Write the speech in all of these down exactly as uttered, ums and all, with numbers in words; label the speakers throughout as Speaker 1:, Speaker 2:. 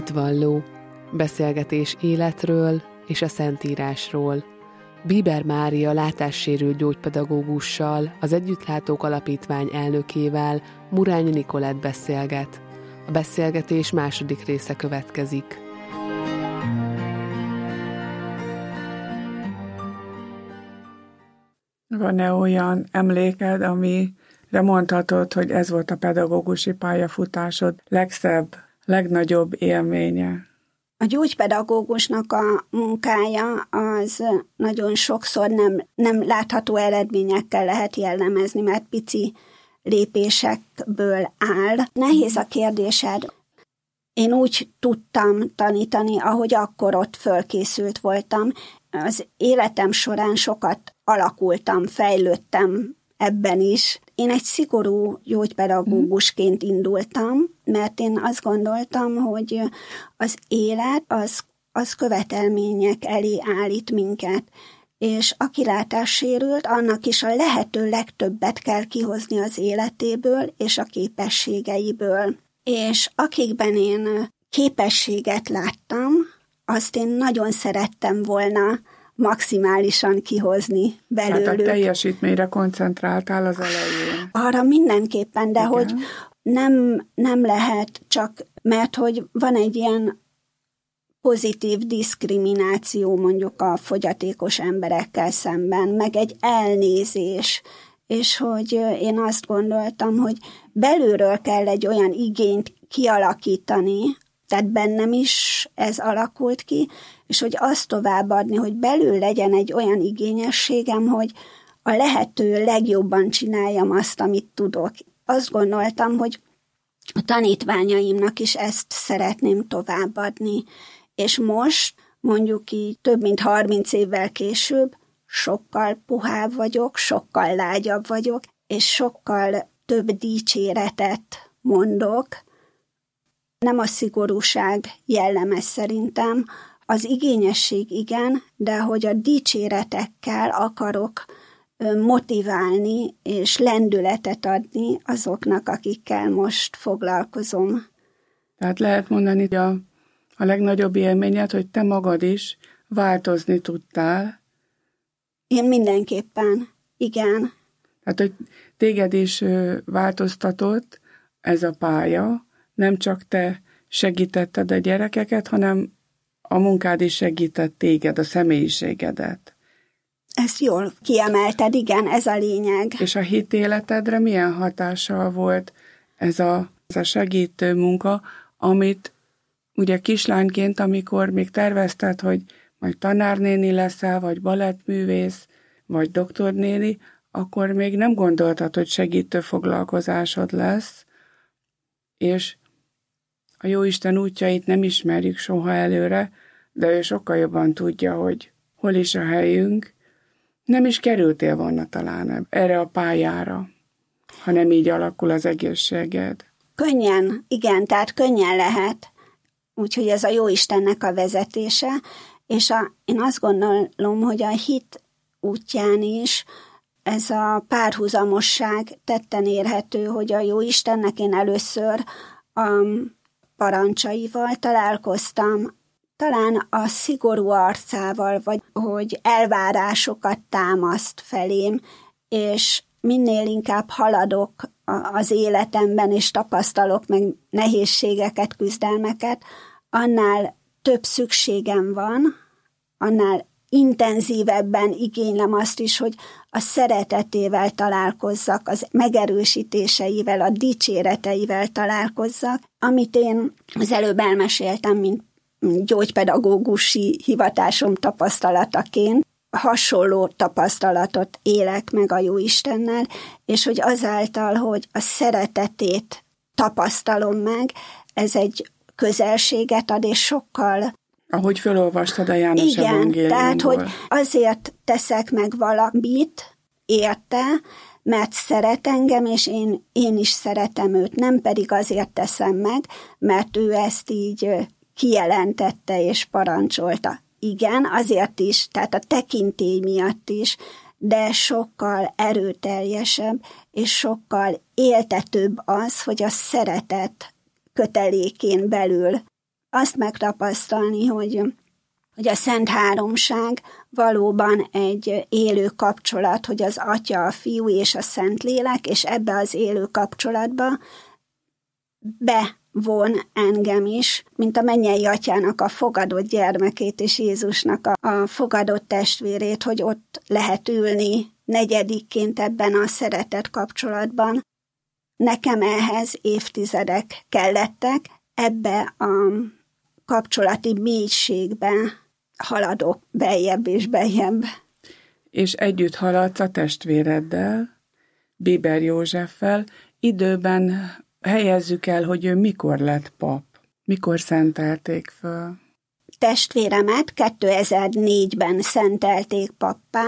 Speaker 1: Hitvalló. Beszélgetés életről és a Szentírásról. Bieber Mária látássérült gyógypedagógussal, az Együttlátók Alapítvány elnökével, Murányi Nikolett beszélget. A beszélgetés második része következik.
Speaker 2: Van-e olyan emléked, amire mondhatod, hogy ez volt a pedagógusi pályafutásod legszebb, legnagyobb élménye?
Speaker 3: A gyógypedagógusnak a munkája az nagyon sokszor nem, nem látható eredményekkel lehet jellemezni, mert pici lépésekből áll. Nehéz a kérdésed. Én úgy tudtam tanítani, ahogy akkor ott fölkészült voltam. Az életem során sokat alakultam, fejlődtem ebben is. Én egy szigorú gyógypedagógusként indultam, mert én azt gondoltam, hogy az élet az, az követelmények elé állít minket, és aki látássérült, annak is a lehető legtöbbet kell kihozni az életéből és a képességeiből. És akikben én képességet láttam, azt én nagyon szerettem volna maximálisan kihozni belőlük.
Speaker 2: Tehát a teljesítményre koncentráltál az elején.
Speaker 3: Arra mindenképpen, de igen, hogy nem, nem lehet csak, mert hogy van egy ilyen pozitív diszkrimináció mondjuk a fogyatékos emberekkel szemben, meg egy elnézés, és hogy én azt gondoltam, hogy belülről kell egy olyan igényt kialakítani, tehát bennem is ez alakult ki, és hogy azt továbbadni, hogy belül legyen egy olyan igényességem, hogy a lehető legjobban csináljam azt, amit tudok. Azt gondoltam, hogy a tanítványaimnak is ezt szeretném továbbadni. És most, mondjuk így több mint harminc évvel később, sokkal puhább vagyok, sokkal lágyabb vagyok, és sokkal több dicséretet mondok. Nem a szigorúság jellemez szerintem, az igényesség igen, de hogy a dicséretekkel akarok motiválni és lendületet adni azoknak, akikkel most foglalkozom.
Speaker 2: Tehát lehet mondani, hogy a, a legnagyobb élményed, hogy te magad is változni tudtál.
Speaker 3: Én mindenképpen, igen.
Speaker 2: Tehát, hogy téged is változtatott ez a pálya, nem csak te segítetted a gyerekeket, hanem a munkád is segített téged, a személyiségedet.
Speaker 3: Ezt jól kiemelted, igen, ez a lényeg.
Speaker 2: És a hitéletedre milyen hatással volt ez a, ez a segítő munka, amit ugye kislányként, amikor még tervezted, hogy majd tanárnéni leszel, vagy balettművész, vagy doktornéni, akkor még nem gondoltad, hogy segítő foglalkozásod lesz, és a Jóisten útjait nem ismerjük soha előre, de ő sokkal jobban tudja, hogy hol is a helyünk. Nem is kerültél volna talán erre a pályára, ha nem így alakul az egészséged.
Speaker 3: Könnyen, igen, tehát könnyen lehet. Úgyhogy ez a Jóistennek a vezetése, és a, én azt gondolom, hogy a hit útján is ez a párhuzamosság tetten érhető, hogy a Jóistennek én először a parancsaival találkoztam, talán a szigorú arcával, vagy hogy elvárásokat támaszt felém, és minél inkább haladok az életemben, és tapasztalok meg nehézségeket, küzdelmeket, annál több szükségem van, annál intenzívebben igénylem azt is, hogy a szeretetével találkozzak, az megerősítéseivel, a dicséreteivel találkozzak, amit én az előbb elmeséltem, mint gyógypedagógusi hivatásom tapasztalataként, hasonló tapasztalatot élek meg a Jóistennel, és hogy azáltal, hogy a szeretetét tapasztalom meg, ez egy közelséget ad, és sokkal...
Speaker 2: Ahogy felolvastad a János
Speaker 3: igen,
Speaker 2: evangéliumból.
Speaker 3: tehát, hogy azért teszek meg valamit, érte, mert szeret engem, és én, én is szeretem őt, nem pedig azért teszem meg, mert ő ezt így kijelentette és parancsolta. Igen, azért is, tehát a tekintély miatt is, de sokkal erőteljesebb, és sokkal éltetőbb az, hogy a szeretet kötelékén belül azt megtapasztalni, hogy, hogy a Szent Háromság valóban egy élő kapcsolat, hogy az Atya, a Fiú és a Szentlélek, és ebbe az élő kapcsolatba bevon engem is, mint a mennyei Atyának a fogadott gyermekét, és Jézusnak a, a fogadott testvérét, hogy ott lehet ülni negyedikként ebben a szeretet kapcsolatban. Nekem ehhez évtizedek kellettek, ebbe a kapcsolati mélységbe haladok beljebb és beljebb.
Speaker 2: És együtt haladsz a testvéreddel, Bieber Józseffel. Időben helyezzük el, hogy ő mikor lett pap, mikor szentelték föl.
Speaker 3: Testvéremet kétezer-négyben szentelték pappá,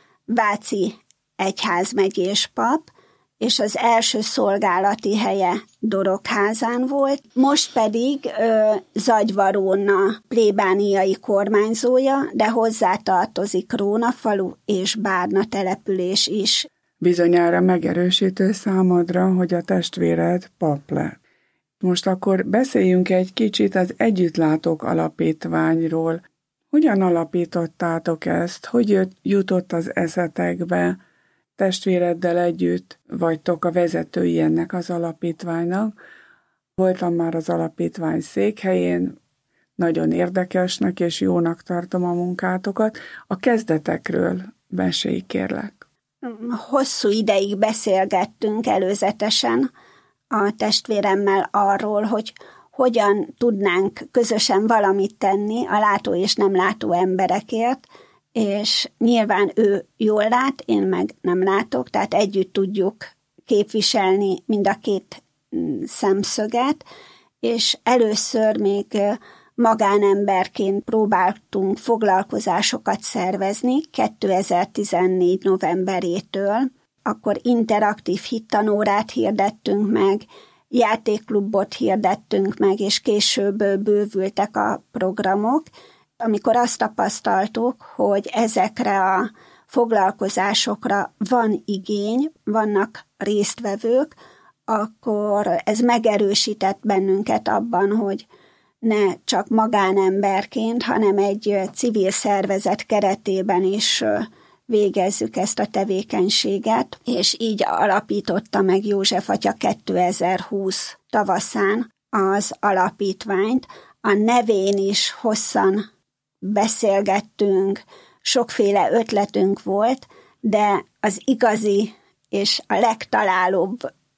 Speaker 3: váci egyházmegyés pap, és az első szolgálati helye Dorogházán volt, most pedig ö, Zagyvaróna plébániai kormányzója, de hozzátartozik Rónafalu és Bárna település is.
Speaker 2: Bizonyára megerősítő számodra, hogy a testvéred pap lett. Most akkor beszéljünk egy kicsit az Együttlátók Alapítványról. Hogyan alapítottátok ezt? Hogy jutott az eszetekbe? Testvéreddel együtt vagytok a vezetői ennek az alapítványnak. Voltam már az alapítvány székhelyén, nagyon érdekesnek és jónak tartom a munkátokat. A kezdetekről mesélj, kérlek.
Speaker 3: Hosszú ideig beszélgettünk előzetesen a testvéremmel arról, hogy hogyan tudnánk közösen valamit tenni a látó és nem látó emberekért, és nyilván ő jól lát, én meg nem látok, tehát együtt tudjuk képviselni mind a két szemszöget, és először még magánemberként próbáltunk foglalkozásokat szervezni kétezer-tizennégy novemberétől, akkor interaktív hittanórát hirdettünk meg, játékklubot hirdettünk meg, és később bővültek a programok, amikor azt tapasztaltuk, hogy ezekre a foglalkozásokra van igény, vannak résztvevők, akkor ez megerősített bennünket abban, hogy ne csak magánemberként, hanem egy civil szervezet keretében is végezzük ezt a tevékenységet, és így alapította meg József atya kétezer-húsz tavaszán az alapítványt. A nevén is hosszan beszélgettünk, sokféle ötletünk volt, de az igazi és a legtalálóbb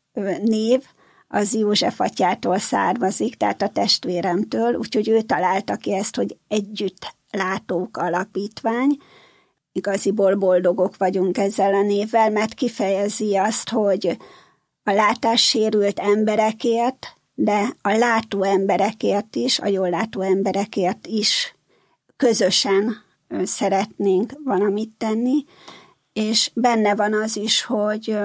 Speaker 3: név az József atyától származik, tehát a testvéremtől, úgyhogy ő találta ki ezt, hogy Együttlátók Alapítvány. Igaziból boldogok vagyunk ezzel a névvel, mert kifejezi azt, hogy a látássérült emberekért, de a látó emberekért is, a jól látó emberekért is közösen szeretnénk valamit tenni, és benne van az is, hogy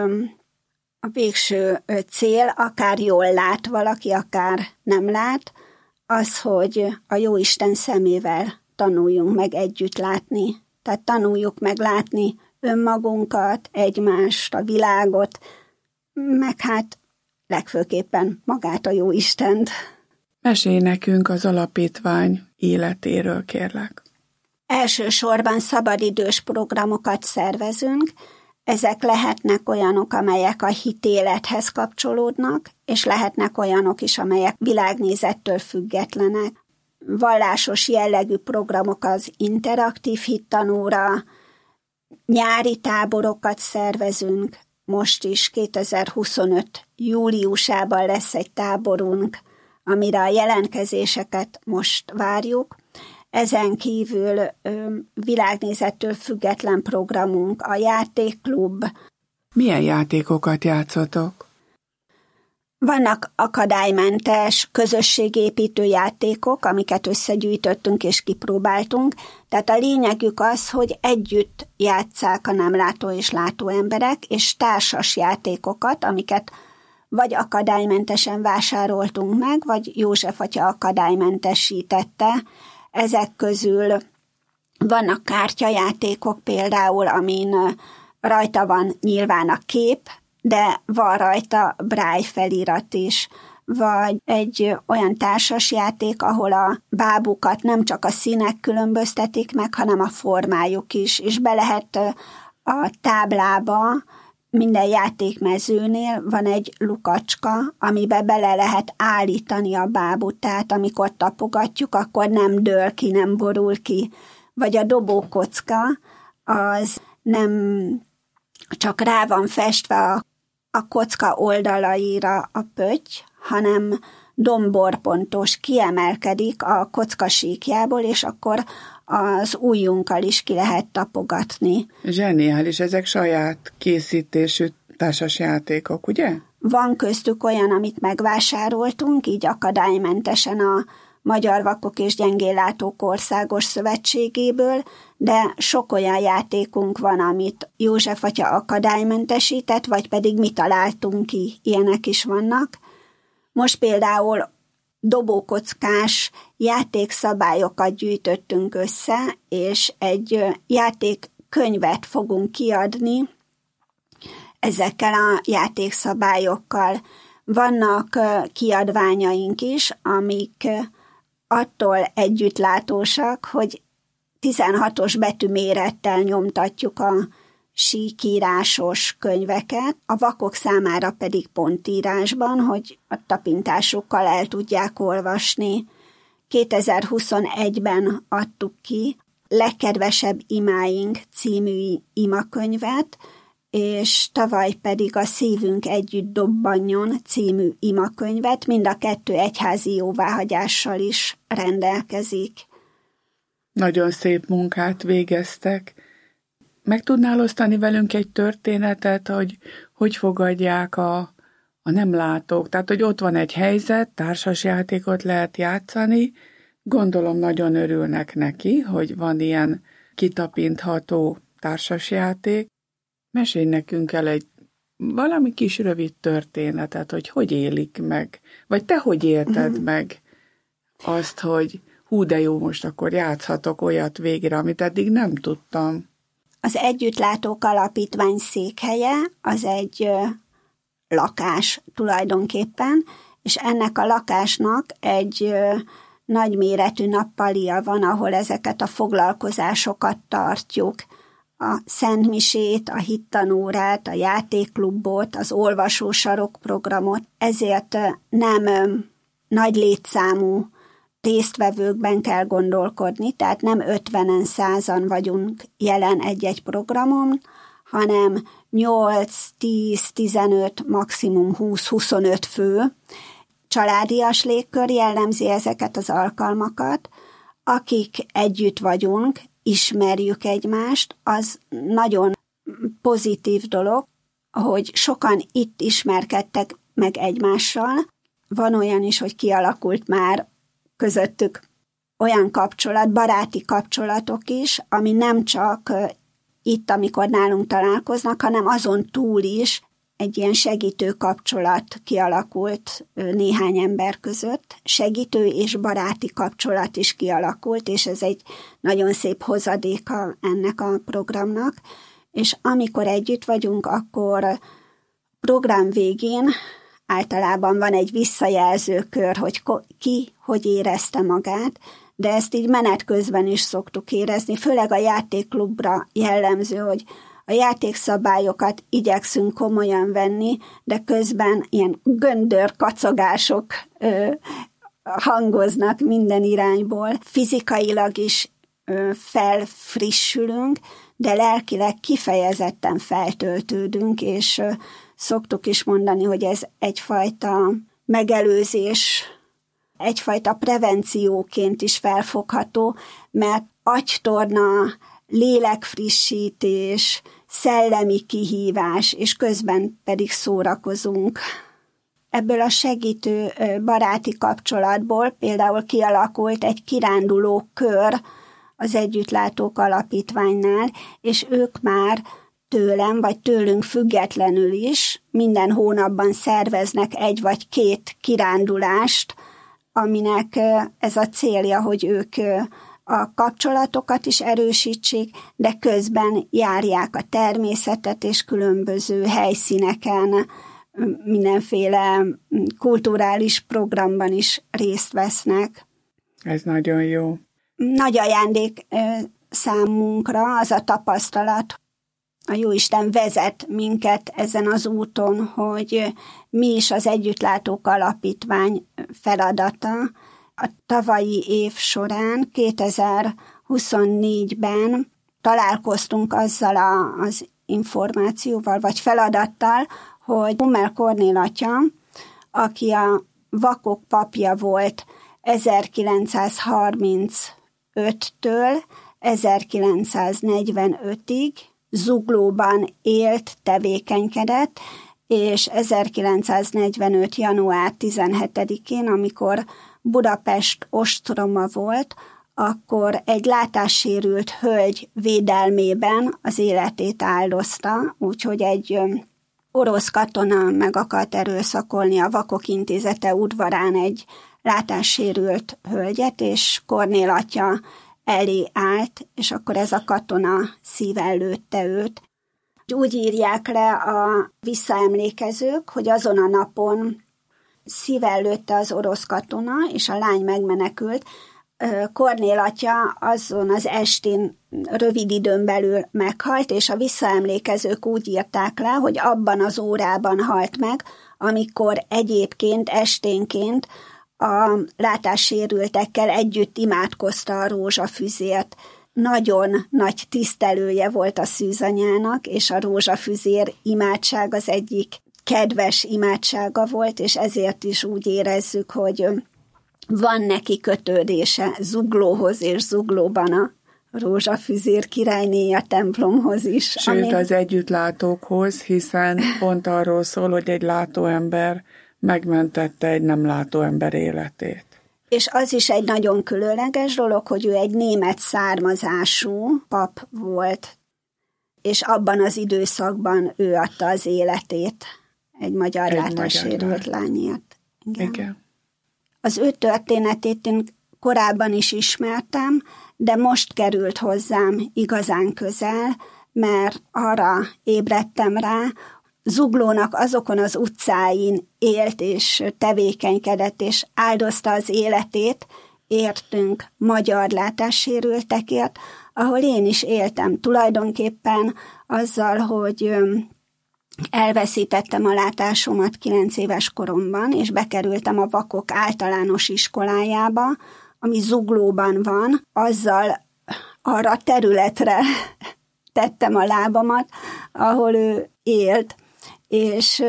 Speaker 3: a végső cél, akár jól lát valaki, akár nem lát, az, hogy a Jóisten szemével tanuljunk meg együtt látni. Tehát tanuljuk meg látni önmagunkat, egymást, a világot, meg hát legfőképpen magát a Jóistent.
Speaker 2: Mesélj nekünk az alapítvány életéről, kérlek.
Speaker 3: Elsősorban szabadidős programokat szervezünk. Ezek lehetnek olyanok, amelyek a hitélethez kapcsolódnak, és lehetnek olyanok is, amelyek világnézettől függetlenek. Vallásos jellegű programok az interaktív hittanóra, nyári táborokat szervezünk, most is kétezer-huszonöt júliusában lesz egy táborunk, amire a jelentkezéseket most várjuk. Ezen kívül ö, világnézettől független programunk, a játékklub.
Speaker 2: Milyen játékokat játszotok?
Speaker 3: Vannak akadálymentes, közösségépítő játékok, amiket összegyűjtöttünk és kipróbáltunk. Tehát a lényegük az, hogy együtt játsszák a nem látó és látó emberek, és társas játékokat, amiket vagy akadálymentesen vásároltunk meg, vagy József atya akadálymentesítette. Ezek közül vannak kártyajátékok például, amin rajta van nyilván a kép, de van rajta braille felirat is. vagy egy olyan társasjáték, ahol a bábukat nem csak a színek különböztetik meg, hanem a formájuk is, és be lehet a táblába, minden játékmezőnél van egy lukacska, amiben bele lehet állítani a bábut, tehát amikor tapogatjuk, akkor nem dől ki, nem borul ki. Vagy a dobókocka, az nem csak rá van festve a, a kocka oldalaira a pötty, hanem domborpontos, kiemelkedik a kocka síkjából, és akkor az ujjunkkal is ki lehet tapogatni.
Speaker 2: Zseniális, ezek saját készítésű társasjátékok, ugye?
Speaker 3: Van köztük olyan, amit megvásároltunk, így akadálymentesen a Magyar Vakok és Gyengéllátók Országos Szövetségéből, de sok olyan játékunk van, amit József atya akadálymentesített, vagy pedig mi találtunk ki, ilyenek is vannak. Most például dobókockás játékszabályokat gyűjtöttünk össze, és egy játékkönyvet fogunk kiadni ezekkel a játékszabályokkal. Vannak kiadványaink is, amik attól együttlátósak, hogy tizenhatos betűmérettel nyomtatjuk a síkírásos könyveket, a vakok számára pedig pontírásban, hogy a tapintásukkal el tudják olvasni. kétezer-huszonegyben adtuk ki Legkedvesebb imáink című imakönyvet, és tavaly pedig a Szívünk együtt dobbanjon című imakönyvet, mind a kettő egyházi jóváhagyással is rendelkezik.
Speaker 2: Nagyon szép munkát végeztek. Meg tudnál osztani velünk egy történetet, hogy hogy fogadják a, a nem látók? Tehát, hogy ott van egy helyzet, társasjátékot lehet játszani, gondolom nagyon örülnek neki, hogy van ilyen kitapintható társasjáték. Mesélj nekünk el egy valami kis rövid történetet, hogy hogy élik meg, vagy te hogy élted uh-huh. meg azt, hogy hú, de jó, most akkor játszhatok olyat végre, amit eddig nem tudtam.
Speaker 3: Az Együttlátók Alapítvány székhelye az egy ö, lakás tulajdonképpen, és ennek a lakásnak egy ö, nagyméretű nappalia van, ahol ezeket a foglalkozásokat tartjuk. A szentmisét, a hittanórát, a játékklubot, az olvasósarok programot, ezért ö, nem ö, nagy létszámú résztvevőkben kell gondolkodni, tehát nem ötvenen, százan vagyunk jelen egy-egy programon, hanem nyolc, tíz, tizenöt, maximum húsz-huszonöt fő. Családias légkör jellemzi ezeket az alkalmakat, akik együtt vagyunk, ismerjük egymást, az nagyon pozitív dolog, hogy sokan itt ismerkedtek meg egymással. Van olyan is, hogy kialakult már közöttük olyan kapcsolat, baráti kapcsolatok is, ami nem csak itt, amikor nálunk találkoznak, hanem azon túl is egy ilyen segítő kapcsolat kialakult néhány ember között. Segítő és baráti kapcsolat is kialakult, és ez egy nagyon szép hozadéka ennek a programnak. És amikor együtt vagyunk, akkor program végén általában van egy visszajelzőkör, hogy ki hogy érezte magát, de ezt így menet közben is szoktuk érezni, főleg a játékklubra jellemző, hogy a játékszabályokat igyekszünk komolyan venni, de közben ilyen göndör kacagások ö, hangoznak minden irányból. Fizikailag is ö, felfrissülünk, de lelkileg kifejezetten feltöltődünk, és ö, szoktuk is mondani, hogy ez egyfajta megelőzés, egyfajta prevencióként is felfogható, mert agytorna, lélekfrissítés, szellemi kihívás, és közben pedig szórakozunk. Ebből a segítő baráti kapcsolatból például kialakult egy kiránduló kör az Együttlátók Alapítványnál, és ők már tőlem, vagy tőlünk függetlenül is minden hónapban szerveznek egy vagy két kirándulást, aminek ez a célja, hogy ők a kapcsolatokat is erősítsék, de közben járják a természetet, és különböző helyszíneken mindenféle kulturális programban is részt vesznek.
Speaker 2: Ez nagyon jó.
Speaker 3: Nagy ajándék számunkra az a tapasztalat, a Jóisten vezet minket ezen az úton, hogy mi is az Együttlátók Alapítvány feladata. A tavalyi év során, kétezer-huszonnégyben találkoztunk azzal a, az információval, vagy feladattal, hogy Hummel Kornél atya, aki a vakok papja volt ezerkilencszázharmincöttől ezerkilencszáznegyvenötig, Zuglóban élt, tevékenykedett, és ezerkilencszáznegyvenöt. január tizenhetedikén, amikor Budapest ostroma volt, akkor egy látássérült hölgy védelmében az életét áldozta, úgyhogy egy orosz katona meg akart erőszakolni a Vakok Intézete udvarán egy látássérült hölgyet, és Kornél atya elé állt, és akkor ez a katona szíven lőtte őt. Úgy írják le a visszaemlékezők, hogy azon a napon szíven lőtte az orosz katona, és a lány megmenekült. Kornél atya azon az estén rövid időn belül meghalt, és a visszaemlékezők úgy írták le, hogy abban az órában halt meg, amikor egyébként esténként a látássérültekkel együtt imádkozta a rózsafüzért. Nagyon nagy tisztelője volt a szűzanyának, és a rózsafüzér imádság az egyik kedves imádsága volt, és ezért is úgy érezzük, hogy van neki kötődése Zuglóhoz, és Zuglóban a rózsafüzér királyné a templomhoz is.
Speaker 2: Sőt, ami... az együttlátókhoz, hiszen pont arról szól, hogy egy látóember megmentette egy nem látó ember életét.
Speaker 3: És az is egy nagyon különleges dolog, hogy ő egy német származású pap volt, és abban az időszakban ő adta az életét egy magyar látássérült lányért.
Speaker 2: Igen. Igen.
Speaker 3: Az ő történetét én korábban is ismertem, de most került hozzám igazán közel, mert arra ébredtem rá, Zuglónak azokon az utcáin élt és tevékenykedett, és áldozta az életét, értünk magyar látássérültekért, ahol én is éltem tulajdonképpen azzal, hogy elveszítettem a látásomat kilenc éves koromban, és bekerültem a vakok általános iskolájába, ami Zuglóban van, azzal arra a területre tettem a lábamat, ahol ő élt, és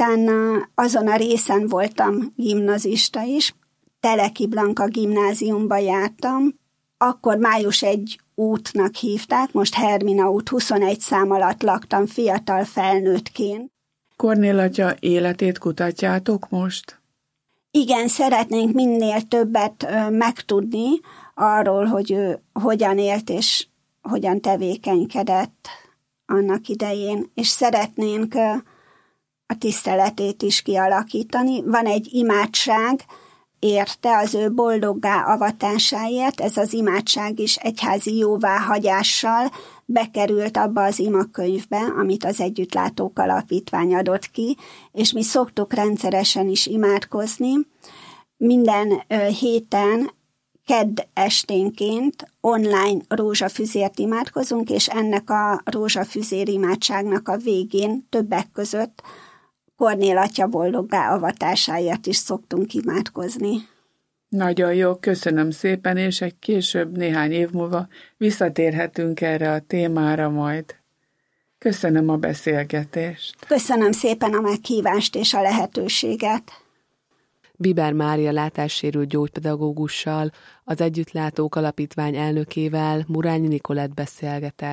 Speaker 3: utána azon a részen voltam gimnazista is, Teleki Blanka gimnáziumba jártam, akkor május egy útnak hívták, most Hermina út huszonegy szám alatt laktam fiatal felnőttként.
Speaker 2: Kornél atya életét kutatjátok most?
Speaker 3: Igen, szeretnénk minél többet megtudni arról, hogy ő hogyan élt és hogyan tevékenykedett annak idején, és szeretnénk a tiszteletét is kialakítani. Van egy imádság érte az ő boldoggá avatásáért, ez az imádság is egyházi jóváhagyással bekerült abba az imakönyvbe, amit az Együttlátók Alapítvány adott ki, és mi szoktuk rendszeresen is imádkozni. Minden héten kedd esténként online rózsafüzért imádkozunk, és ennek a rózsafüzér imádságnak a végén többek között Kornél atya boldoggá avatásáért is szoktunk imádkozni.
Speaker 2: Nagyon jó, köszönöm szépen, és egy később, néhány év múlva visszatérhetünk erre a témára majd. Köszönöm a beszélgetést.
Speaker 3: Köszönöm szépen a meghívást és a lehetőséget.
Speaker 1: Biber Mária látássérült gyógypedagógussal, az Együttlátók Alapítvány elnökével, Murányi Nikolett beszélgetett.